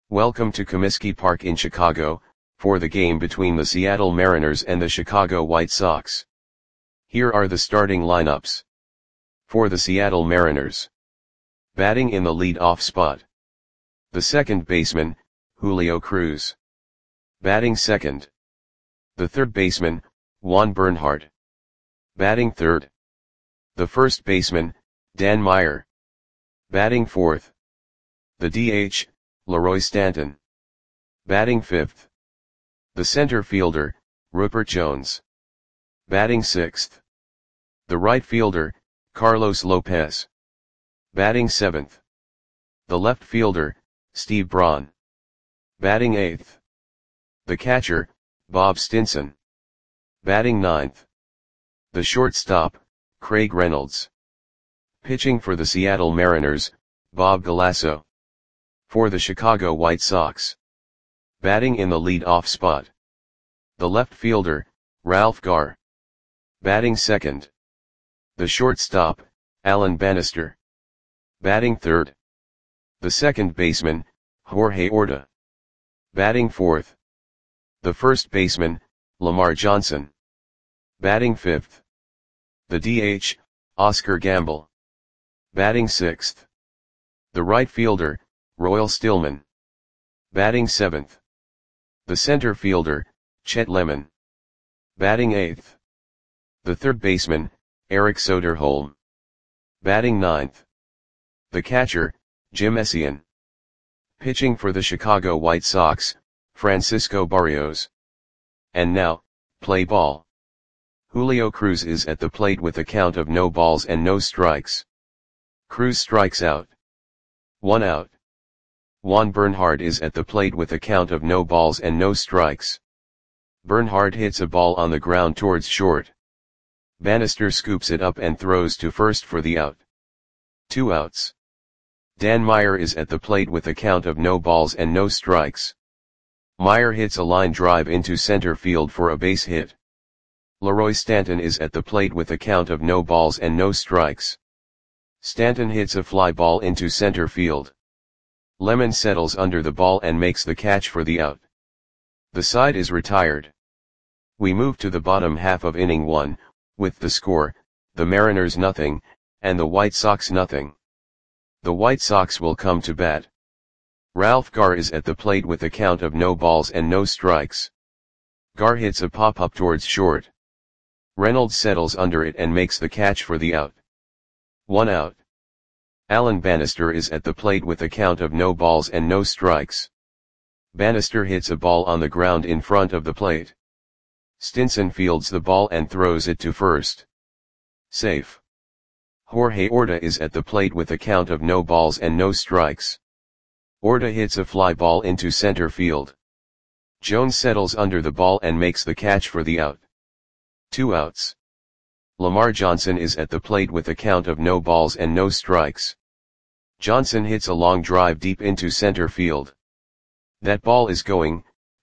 Welcome to Comiskey Park in Chicago, for the game between the Seattle Mariners and the Chicago White Sox. Here are the starting lineups. For the Seattle Mariners. Batting in the lead-off spot. The second baseman, Julio Cruz. Batting second. The third baseman, Juan Bernhardt. Batting third. The first baseman, Dan Meyer. Batting fourth. The DH, Leroy Stanton. Batting fifth. The center fielder, Rupert Jones. Batting sixth. The right fielder, Carlos Lopez. Batting seventh. The left fielder, Steve Braun. Batting eighth. The catcher, Bob Stinson. Batting ninth. The shortstop, Craig Reynolds. Pitching for the Seattle Mariners, Bob Galasso. For the Chicago White Sox. Batting in the lead-off spot. The left fielder, Ralph Garr. Batting second. The shortstop, Alan Bannister. Batting third. The second baseman, Jorge Orta. Batting fourth. The first baseman, Lamar Johnson. Batting fifth. The DH, Oscar Gamble. Batting sixth. The right fielder, Royal Stillman. Batting seventh. The center fielder, Chet Lemon. Batting eighth. The third baseman, Eric Soderholm. Batting ninth. The catcher, Jim Essien. Pitching for the Chicago White Sox, Francisco Barrios. And now, play ball. Julio Cruz is at the plate with a count of no balls and no strikes. Cruz strikes out. 1 out. Juan Bernhardt is at the plate with a count of no balls and no strikes. Bernhardt hits a ball on the ground towards short. Bannister scoops it up and throws to first for the out. 2 outs. Dan Meyer is at the plate with a count of no balls and no strikes. Meyer hits a line drive into center field for a base hit. Leroy Stanton is at the plate with a count of no balls and no strikes. Stanton hits a fly ball into center field. Lemon settles under the ball and makes the catch for the out. The side is retired. We move to the bottom half of inning 1, with the score, the Mariners nothing, and the White Sox nothing. The White Sox will come to bat. Ralph Garr is at the plate with a count of no balls and no strikes. Garr hits a pop-up towards short. Reynolds settles under it and makes the catch for the out. 1 out. Alan Bannister is at the plate with a count of no balls and no strikes. Bannister hits a ball on the ground in front of the plate. Stinson fields the ball and throws it to first. Safe. Jorge Orta is at the plate with a count of no balls and no strikes. Orta hits a fly ball into center field. Jones settles under the ball and makes the catch for the out. 2 outs. Lamar Johnson is at the plate with a count of no balls and no strikes. Johnson hits a long drive deep into center field. That ball is gone.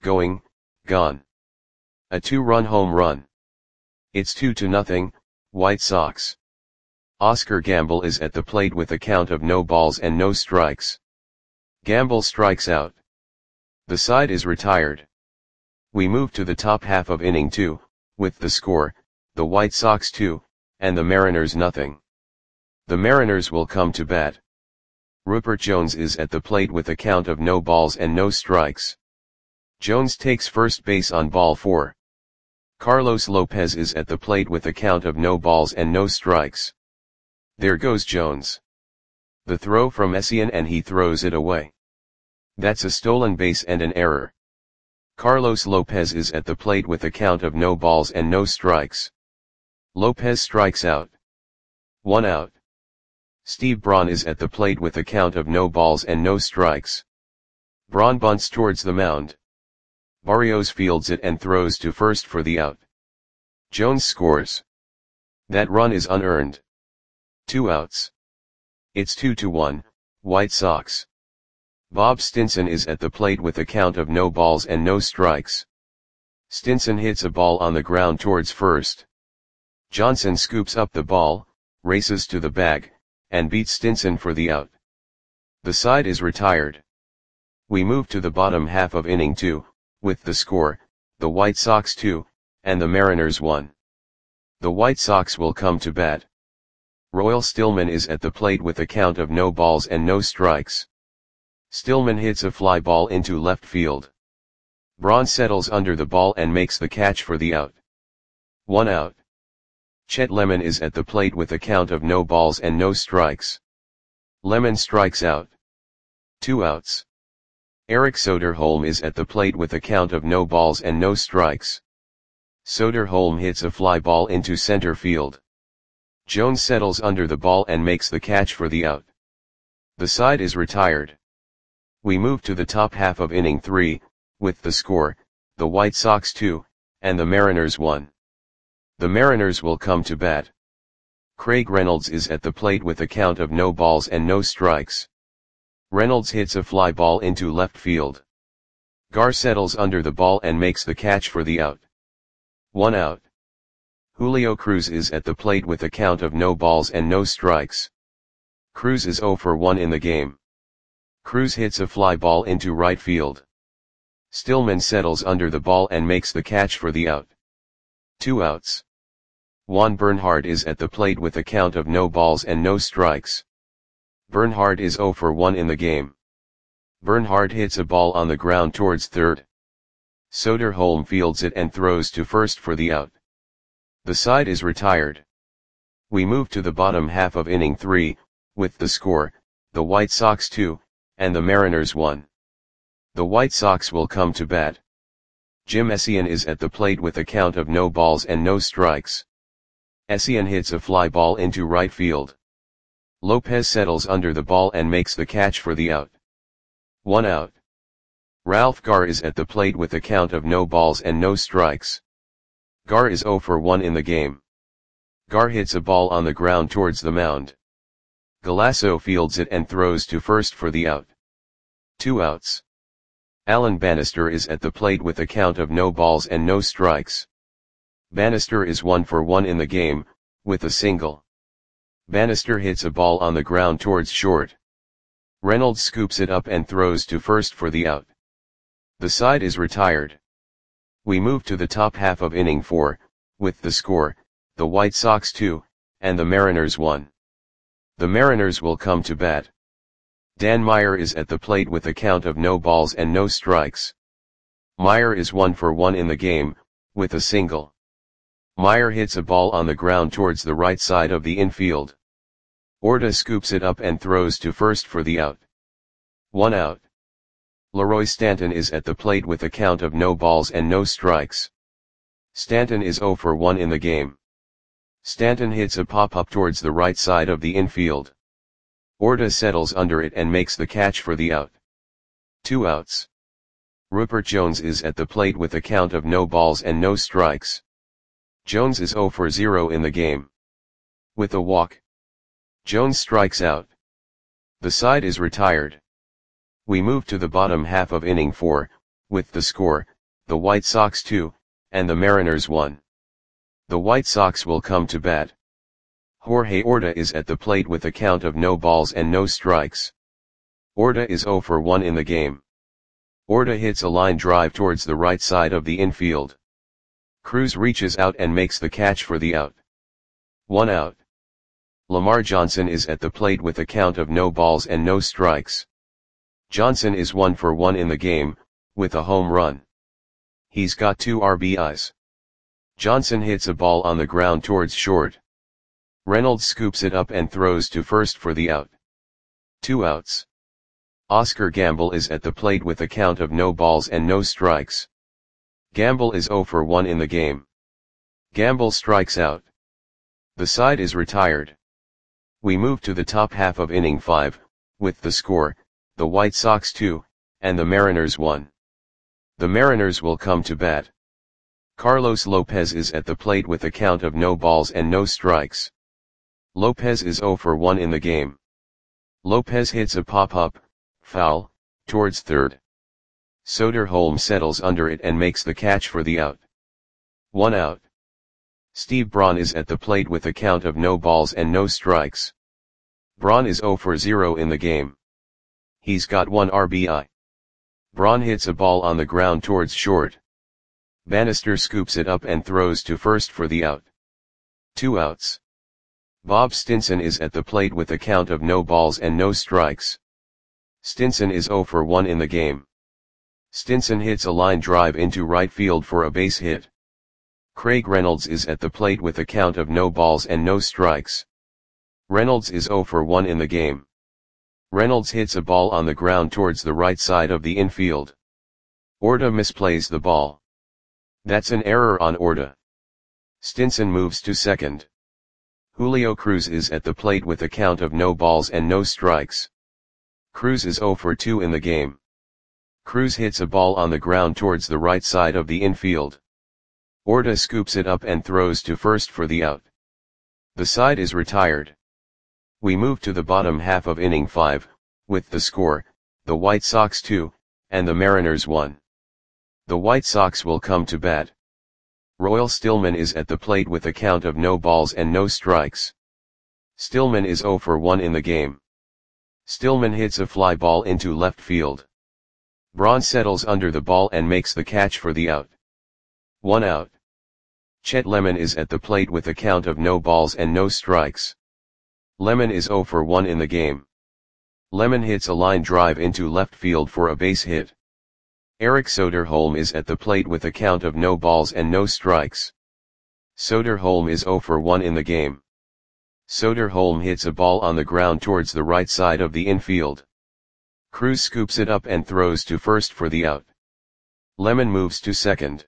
A 2-run home run. It's 2-0, White Sox. Oscar Gamble is at the plate with a count of no balls and no strikes. Gamble strikes out. The side is retired. We move to the top half of inning 2, with the score, the White Sox 2, and the Mariners nothing. The Mariners will come to bat. Rupert Jones is at the plate with a count of no balls and no strikes. Jones takes first base on ball 4. Carlos Lopez is at the plate with a count of no balls and no strikes. There goes Jones. The throw from Essien and he throws it away. That's a stolen base and an error. Carlos Lopez is at the plate with a count of no balls and no strikes. Lopez strikes out. 1 out. Steve Braun is at the plate with a count of no balls and no strikes. Braun bunts towards the mound. Barrios fields it and throws to first for the out. Jones scores. That run is unearned. 2 outs. It's 2-1, White Sox. Bob Stinson is at the plate with a count of no balls and no strikes. Stinson hits a ball on the ground towards first. Johnson scoops up the ball, races to the bag, and beats Stinson for the out. The side is retired. We move to the bottom half of inning 2, with the score, the White Sox 2, and the Mariners 1. The White Sox will come to bat. Royal Stillman is at the plate with a count of no balls and no strikes. Stillman hits a fly ball into left field. Braun settles under the ball and makes the catch for the out. 1 out. Chet Lemon is at the plate with a count of no balls and no strikes. Lemon strikes out. 2 outs. Eric Soderholm is at the plate with a count of no balls and no strikes. Soderholm hits a fly ball into center field. Jones settles under the ball and makes the catch for the out. The side is retired. We move to the top half of inning 3, with the score, the White Sox 2, and the Mariners 1. The Mariners will come to bat. Craig Reynolds is at the plate with a count of no balls and no strikes. Reynolds hits a fly ball into left field. Gar settles under the ball and makes the catch for the out. 1 out. Julio Cruz is at the plate with a count of no balls and no strikes. Cruz is 0 for 1 in the game. Cruz hits a fly ball into right field. Stillman settles under the ball and makes the catch for the out. 2 outs. Juan Bernhardt is at the plate with a count of no balls and no strikes. Bernhardt is 0 for 1 in the game. Bernhardt hits a ball on the ground towards third. Soderholm fields it and throws to first for the out. The side is retired. We move to the bottom half of inning 3, with the score, the White Sox 2, and the Mariners 1. The White Sox will come to bat. Jim Essien is at the plate with a count of no balls and no strikes. Essien hits a fly ball into right field. Lopez settles under the ball and makes the catch for the out. 1 out. Ralph Gar is at the plate with a count of no balls and no strikes. Gar is 0 for 1 in the game. Gar hits a ball on the ground towards the mound. Galasso fields it and throws to first for the out. 2 outs. Alan Bannister is at the plate with a count of no balls and no strikes. Bannister is 1 for 1 in the game, with a single. Bannister hits a ball on the ground towards short. Reynolds scoops it up and throws to first for the out. The side is retired. We move to the top half of inning 4, with the score, the White Sox 2, and the Mariners 1. The Mariners will come to bat. Dan Meyer is at the plate with a count of no balls and no strikes. Meyer is 1 for 1 in the game, with a single. Meyer hits a ball on the ground towards the right side of the infield. Orta scoops it up and throws to first for the out. 1 out. Leroy Stanton is at the plate with a count of no balls and no strikes. Stanton is 0 for 1 in the game. Stanton hits a pop-up towards the right side of the infield. Orta settles under it and makes the catch for the out. 2 outs. Rupert Jones is at the plate with a count of no balls and no strikes. Jones is 0 for 0 in the game. With a walk, Jones strikes out. The side is retired. We move to the bottom half of inning 4, with the score, the White Sox 2, and the Mariners 1. The White Sox will come to bat. Jorge Orta is at the plate with a count of no balls and no strikes. Orta is 0 for 1 in the game. Orta hits a line drive towards the right side of the infield. Cruz reaches out and makes the catch for the out. 1 out. Lamar Johnson is at the plate with a count of no balls and no strikes. Johnson is 1 for 1 in the game, with a home run. He's got 2 RBIs. Johnson hits a ball on the ground towards short. Reynolds scoops it up and throws to first for the out. 2 outs. Oscar Gamble is at the plate with a count of no balls and no strikes. Gamble is 0 for 1 in the game. Gamble strikes out. The side is retired. We move to the top half of inning 5, with the score, the White Sox 2, and the Mariners 1. The Mariners will come to bat. Carlos Lopez is at the plate with a count of no balls and no strikes. Lopez is 0 for 1 in the game. Lopez hits a pop-up, foul, towards third. Soderholm settles under it and makes the catch for the out. 1 out. Steve Braun is at the plate with a count of no balls and no strikes. Braun is 0 for 0 in the game. He's got 1 RBI. Braun hits a ball on the ground towards short. Bannister scoops it up and throws to first for the out. 2 outs. Bob Stinson is at the plate with a count of no balls and no strikes. Stinson is 0 for 1 in the game. Stinson hits a line drive into right field for a base hit. Craig Reynolds is at the plate with a count of no balls and no strikes. Reynolds is 0 for 1 in the game. Reynolds hits a ball on the ground towards the right side of the infield. Orta misplays the ball. That's an error on Orta. Stinson moves to second. Julio Cruz is at the plate with a count of no balls and no strikes. Cruz is 0 for 2 in the game. Cruz hits a ball on the ground towards the right side of the infield. Orta scoops it up and throws to first for the out. The side is retired. We move to the bottom half of inning 5, with the score, the White Sox 2, and the Mariners 1. The White Sox will come to bat. Royal Stillman is at the plate with a count of no balls and no strikes. Stillman is 0 for 1 in the game. Stillman hits a fly ball into left field. Braun settles under the ball and makes the catch for the out. 1 out. Chet Lemon is at the plate with a count of no balls and no strikes. Lemon is 0 for 1 in the game. Lemon hits a line drive into left field for a base hit. Eric Soderholm is at the plate with a count of no balls and no strikes. Soderholm is 0 for 1 in the game. Soderholm hits a ball on the ground towards the right side of the infield. Cruz scoops it up and throws to first for the out. Lemon moves to second.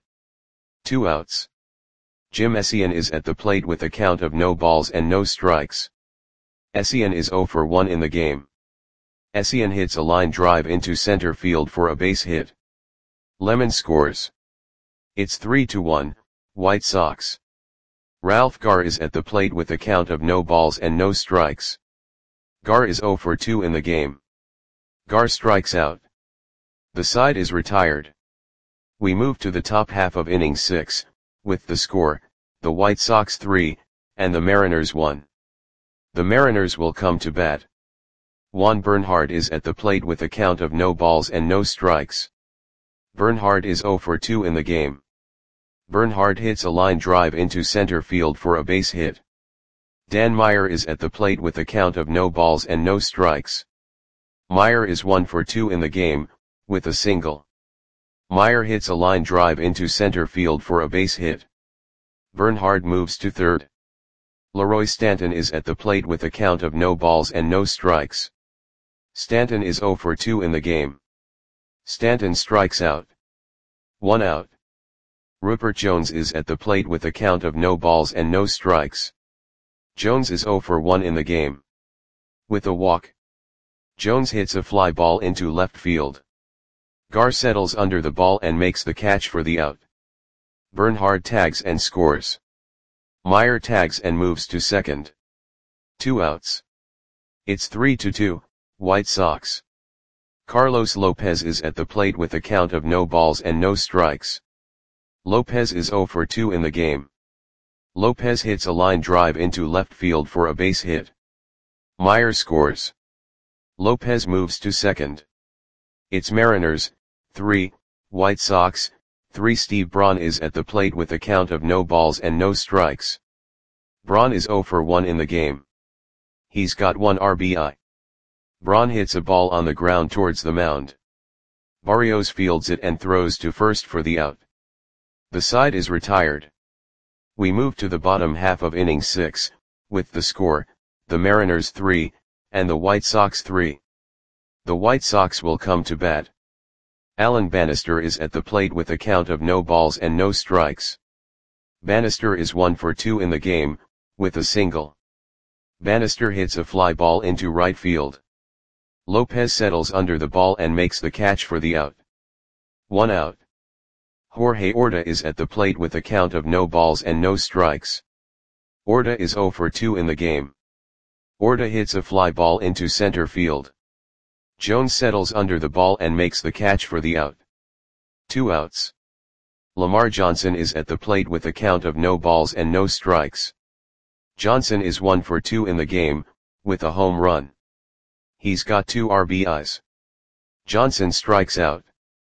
2 outs. Jim Essien is at the plate with a count of no balls and no strikes. Essien is 0 for 1 in the game. Essien hits a line drive into center field for a base hit. Lemon scores. It's 3-1, White Sox. Ralph Garr is at the plate with a count of no balls and no strikes. Garr is 0 for 2 in the game. Garr strikes out. The side is retired. We move to the top half of inning 6, with the score, the White Sox 3, and the Mariners 1. The Mariners will come to bat. Juan Bernhardt is at the plate with a count of no balls and no strikes. Bernhardt is 0 for 2 in the game. Bernhardt hits a line drive into center field for a base hit. Dan Meyer is at the plate with a count of no balls and no strikes. Meyer is 1 for 2 in the game, with a single. Meyer hits a line drive into center field for a base hit. Bernhardt moves to third. Leroy Stanton is at the plate with a count of no balls and no strikes. Stanton is 0 for 2 in the game. Stanton strikes out. 1 out. Rupert Jones is at the plate with a count of no balls and no strikes. Jones is 0 for 1 in the game. With a walk. Jones hits a fly ball into left field. Garr settles under the ball and makes the catch for the out. Bernhardt tags and scores. Meyer tags and moves to second. 2 outs. It's 3-2, White Sox. Carlos Lopez is at the plate with a count of no balls and no strikes. Lopez is 0 for 2 in the game. Lopez hits a line drive into left field for a base hit. Meyer scores. Lopez moves to second. It's Mariners, 3, White Sox, 3. Steve Braun is at the plate with a count of no balls and no strikes. Braun is 0 for 1 in the game. He's got 1 RBI. Braun hits a ball on the ground towards the mound. Barrios fields it and throws to first for the out. The side is retired. We move to the bottom half of inning 6, with the score, the Mariners 3, and the White Sox 3. The White Sox will come to bat. Alan Bannister is at the plate with a count of no balls and no strikes. Bannister is 1 for 2 in the game, with a single. Bannister hits a fly ball into right field. Lopez settles under the ball and makes the catch for the out. 1 out. Jorge Orta is at the plate with a count of no balls and no strikes. Orta is 0 for 2 in the game. Orta hits a fly ball into center field. Jones settles under the ball and makes the catch for the out. 2 outs. Lamar Johnson is at the plate with a count of no balls and no strikes. Johnson is 1 for 2 in the game, with a home run. He's got 2 RBIs. Johnson strikes out.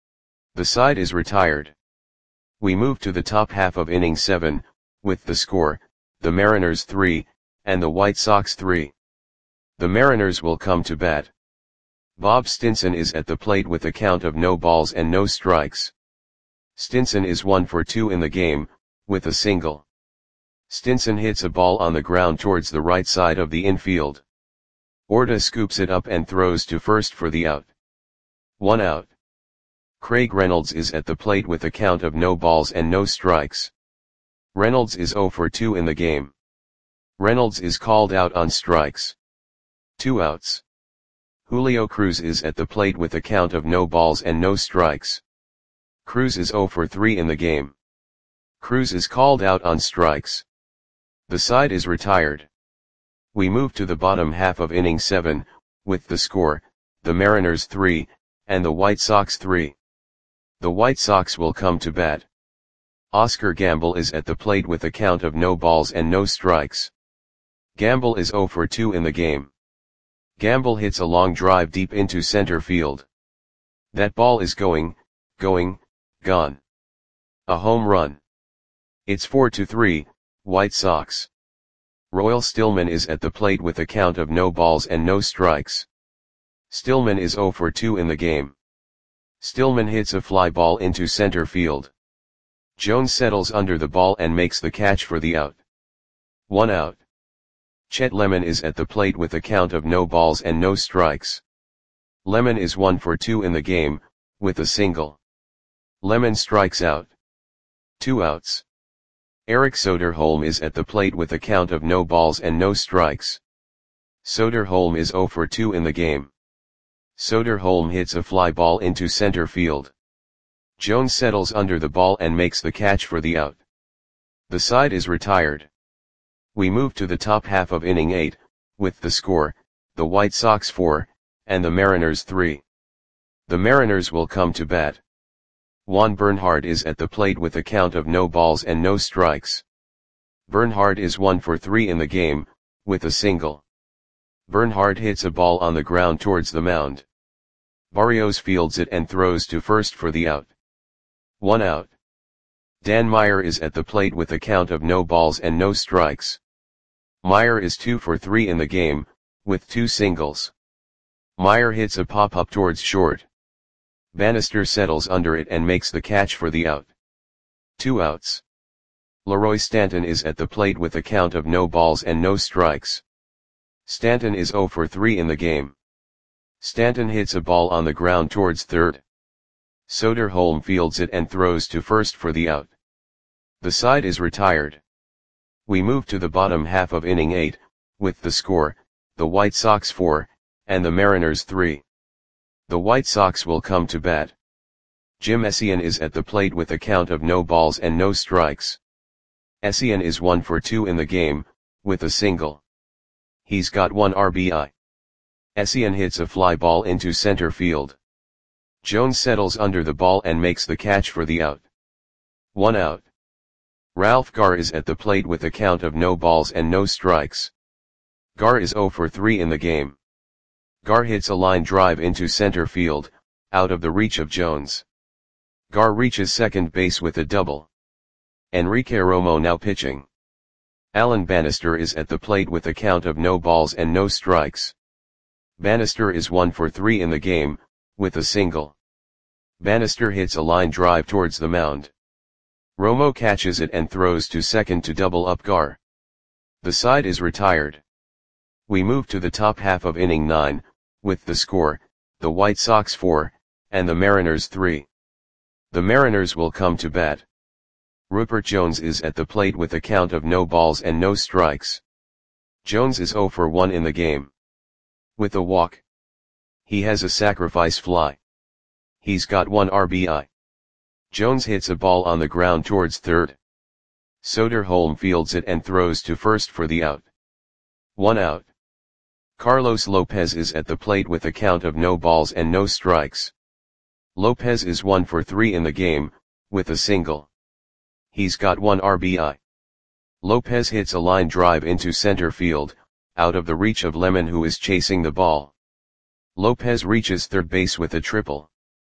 The side is retired. We move to the top half of inning 7, with the score, the Mariners 3, and the White Sox 3. The Mariners will come to bat. Bob Stinson is at the plate with a count of no balls and no strikes. Stinson is 1 for 2 in the game, with a single. Stinson hits a ball on the ground towards the right side of the infield. Orta scoops it up and throws to first for the out. 1 out. Craig Reynolds is at the plate with a count of no balls and no strikes. Reynolds is 0 for 2 in the game. Reynolds is called out on strikes. 2 outs. Julio Cruz is at the plate with a count of no balls and no strikes. Cruz is 0 for 3 in the game. Cruz is called out on strikes. The side is retired. We move to the bottom half of inning 7, with the score, the Mariners 3, and the White Sox 3. The White Sox will come to bat. Oscar Gamble is at the plate with a count of no balls and no strikes. Gamble is 0 for 2 in the game. Gamble hits a long drive deep into center field. That ball is gone. A home run. It's 4-3, White Sox. Royal Stillman is at the plate with a count of no balls and no strikes. Stillman is 0 for 2 in the game. Stillman hits a fly ball into center field. Jones settles under the ball and makes the catch for the out. 1 out. Chet Lemon is at the plate with a count of no balls and no strikes. Lemon is 1 for 2 in the game, with a single. Lemon strikes out. 2 outs. Eric Soderholm is at the plate with a count of no balls and no strikes. Soderholm is 0 for 2 in the game. Soderholm hits a fly ball into center field. Jones settles under the ball and makes the catch for the out. The side is retired. We move to the top half of inning 8, with the score, the White Sox 4, and the Mariners 3. The Mariners will come to bat. Juan Bernhardt is at the plate with a count of no balls and no strikes. Bernhardt is 1 for 3 in the game, with a single. Bernhardt hits a ball on the ground towards the mound. Barrios fields it and throws to first for the out. 1 out. Dan Meyer is at the plate with a count of no balls and no strikes. Meyer is 2 for 3 in the game, with 2 singles. Meyer hits a pop-up towards short. Bannister settles under it and makes the catch for the out. 2 outs. Leroy Stanton is at the plate with a count of no balls and no strikes. Stanton is 0 for 3 in the game. Stanton hits a ball on the ground towards third. Soderholm fields it and throws to first for the out. The side is retired. We move to the bottom half of inning 8, with the score, the White Sox 4, and the Mariners 3. The White Sox will come to bat. Jim Essien is at the plate with a count of no balls and no strikes. Essien is 1 for 2 in the game, with a single. He's got 1 RBI. Essien hits a fly ball into center field. Jones settles under the ball and makes the catch for the out. 1 out. Ralph Garr is at the plate with a count of no balls and no strikes. Garr is 0 for 3 in the game. Garr hits a line drive into center field, out of the reach of Jones. Garr reaches second base with a double. Enrique Romo now pitching. Alan Bannister is at the plate with a count of no balls and no strikes. Bannister is 1 for 3 in the game, with a single. Bannister hits a line drive towards the mound. Romo catches it and throws to second to double up Garr. The side is retired. We move to the top half of inning 9, with the score, the White Sox 4, and the Mariners 3. The Mariners will come to bat. Rupert Jones is at the plate with a count of no balls and no strikes. Jones is 0 for 1 in the game. With a walk. He has a sacrifice fly. He's got 1 RBI. Jones hits a ball on the ground towards third. Soderholm fields it and throws to first for the out. 1 out. Carlos Lopez is at the plate with a count of no balls and no strikes. Lopez is 1 for 3 in the game, with a single. He's got 1 RBI. Lopez hits a line drive into center field, out of the reach of Lemon who is chasing the ball. Lopez reaches third base with a triple.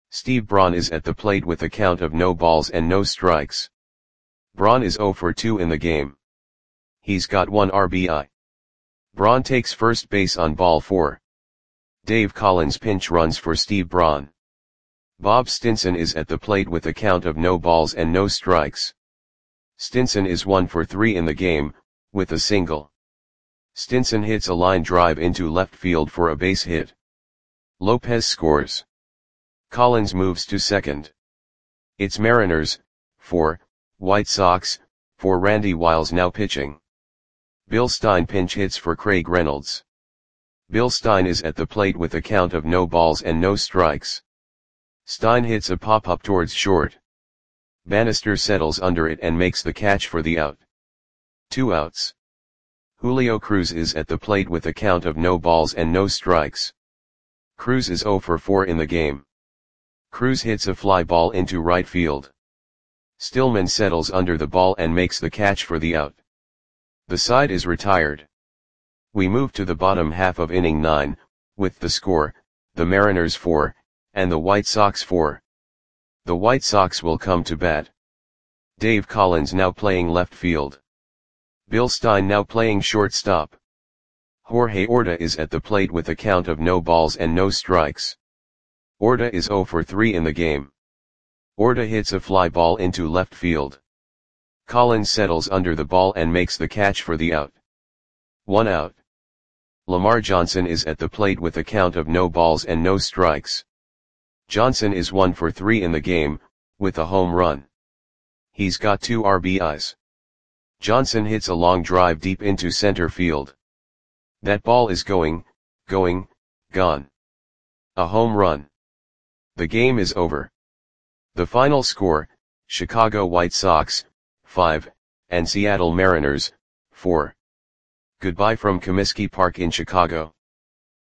Steve Braun is at the plate with a count of no balls and no strikes. Braun is 0 for 2 in the game. He's got 1 RBI. Braun takes first base on ball 4. Dave Collins pinch runs for Steve Braun. Bob Stinson is at the plate with a count of no balls and no strikes. Stinson is 1 for 3 in the game, with a single. Stinson hits a line drive into left field for a base hit. Lopez scores. Collins moves to second. It's Mariners, 4, White Sox, 4. Randy Wiles now pitching. Bill Stein pinch hits for Craig Reynolds. Bill Stein is at the plate with a count of no balls and no strikes. Stein hits a pop-up towards short. Bannister settles under it and makes the catch for the out. 2 outs. Julio Cruz is at the plate with a count of no balls and no strikes. Cruz is 0 for 4 in the game. Cruz hits a fly ball into right field. Stillman settles under the ball and makes the catch for the out. The side is retired. We move to the bottom half of inning 9, with the score, the Mariners 4, and the White Sox 4. The White Sox will come to bat. Dave Collins now playing left field. Bill Stein now playing shortstop. Jorge Orta is at the plate with a count of no balls and no strikes. Orta is 0 for 3 in the game. Orta hits a fly ball into left field. Collins settles under the ball and makes the catch for the out. 1 out. Lamar Johnson is at the plate with a count of no balls and no strikes. Johnson is 1 for 3 in the game, with a home run. He's got 2 RBIs. Johnson hits a long drive deep into center field. That ball is going, gone. A home run. The game is over. The final score, Chicago White Sox, 5, and Seattle Mariners, 4. Goodbye from Comiskey Park in Chicago.